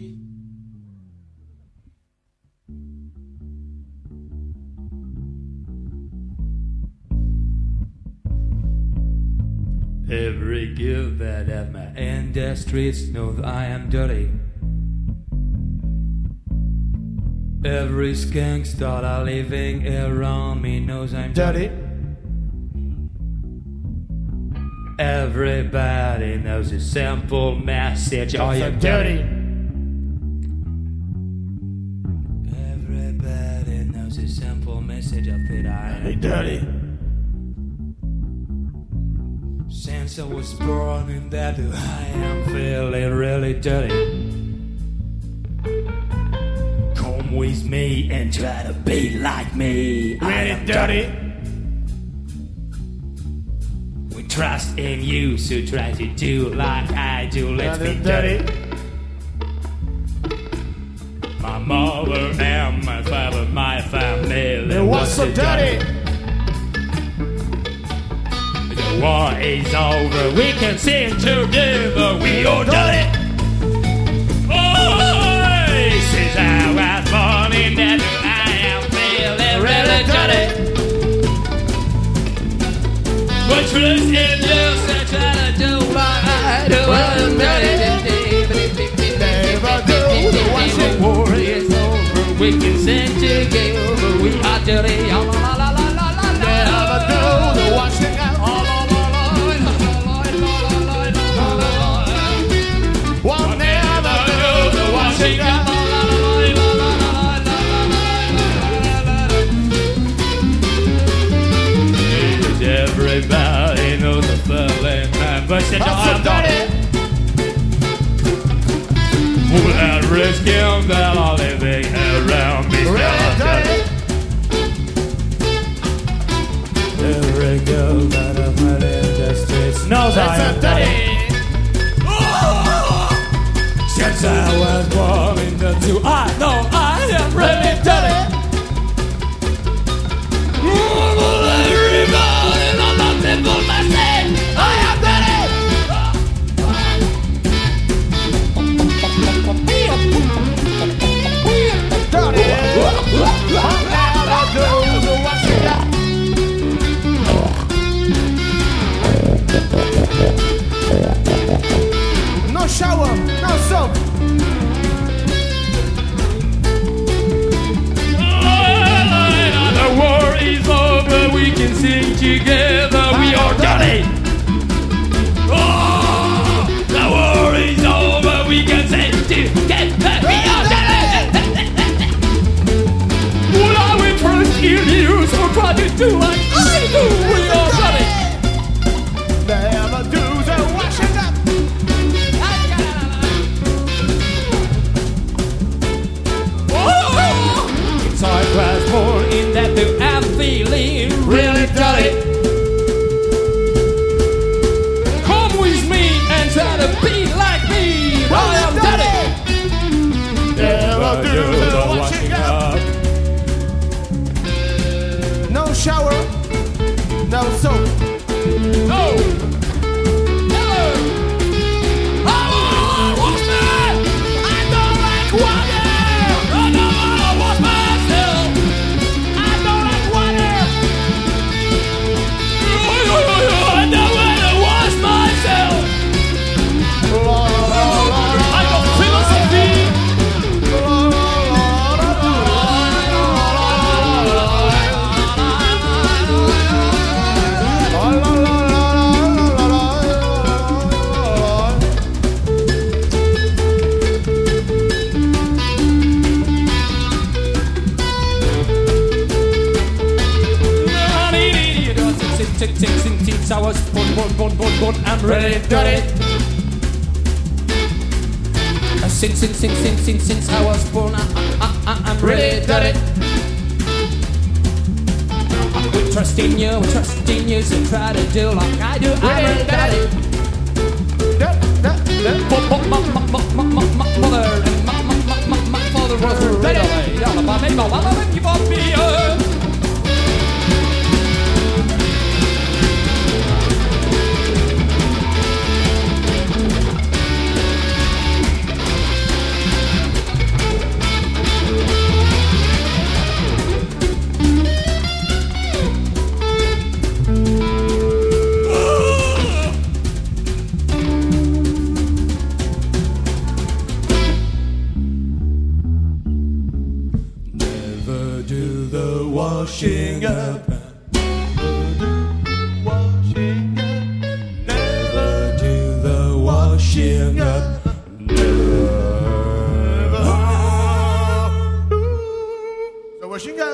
Every girl that at my industries knows I am dirty. Every skunk starter living around me knows I'm dirty. Everybody knows a simple message. I am dirty. Everybody knows a simple message of it. I am dirty. Since I was born in that, I am feeling really dirty. Come with me and try to be like me. I am dirty. We trust in you, so try to do like I do. Let's be dirty. My mother and my father, my family was so dirty. The war is over, we can sing together, we are dirty. Oh, since I was born in that, I am feeling really dirty. But trust in you, so try to do what I do, I'm dirty. The war is over, we can sing together, we are dirty. Never do the washing out. Everybody knows the feeling, man, but you know I'm dirty. Every skin that are living around me smells dirty. Every girl that I've met in the streets knows I am dirty. Since I was born in the two, I know I am really dirty. Everybody knows the simple message. I am dirty. No shower, no soap. The war is over, we can sing together, we are dirty. Oh, the war is over, we can sing together, we are dirty. Well, I will trust in you, so try to do like I do, we are dirty. Never do the washing up. I was born in that too, I'm feeling really dirty. Come with me and try to be like me. I am dirty. Never do the washing up. No shower, no soap. No. Since I was born, I'm really dirty. Since I was born, I'm really dirty. We trust in you, so try to do like I do. I'm really dirty. Mother and my father was dirty. Never do the washing up. Never do the washing up. The washing up.